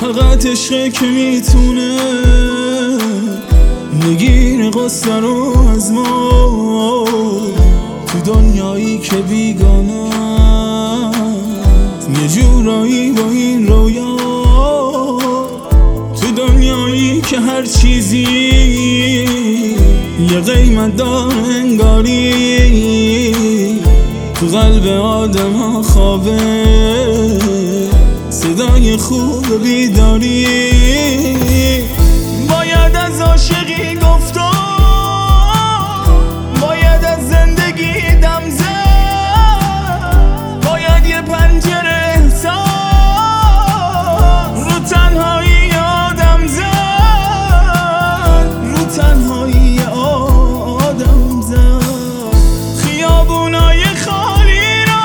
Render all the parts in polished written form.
فقط عشقه که میتونه بگیره قصه رو از ما، تو دنیایی که بیگانه یه جورایی با این رویا، تو دنیایی که هر چیزی یه قیمت داره انگاری، تو قلب آدم ها خوابه صدای خوب بیداری. باید از عاشقی گفتم، باید از زندگی دم زد، باید یه پنجره احسان رو تنهایی آدم زد، رو تنهایی آدم زد. خیابونای خالی را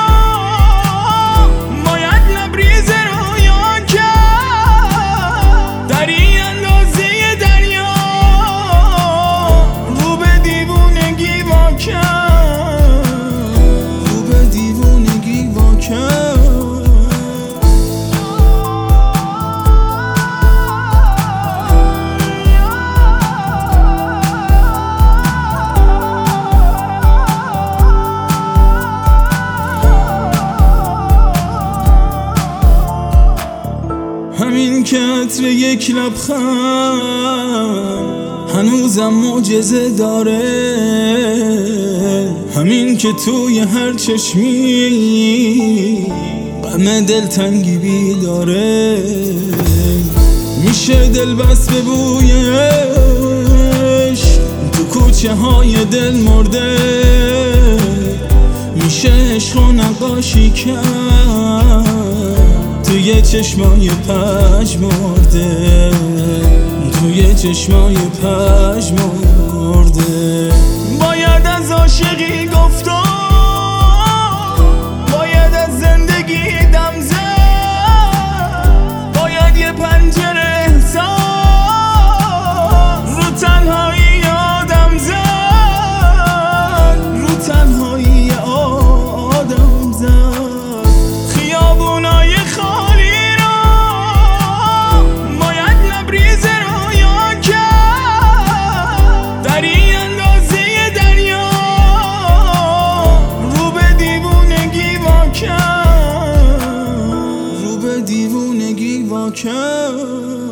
باید لبریز رویان کرد، دری اندازه دریا رو به دیوونگی وا کرد، رو به دیوونگی وا کرد. همین که عطر یک لبخند هنوزم معجزه داره، همین که توی هر چشمی غم دلتنگی بیداره، میشه دل بس به بویش تو کوچه های دل مرده، میشه عشق و نقاشی کرد توی چشمای پژمرده، توی چشمای پژمرده. باید از عاشقی گفتم، باید از زندگی دم زد، باید یه پنجره احسان رو تنهایی آدم زد، رو تنهایی آدم زد. خیابونای خالی را باید لبریز رویان کرد، دری اندازه دریا رو به دیوونگی وا کرد، رو به دیوونگی وا کرد.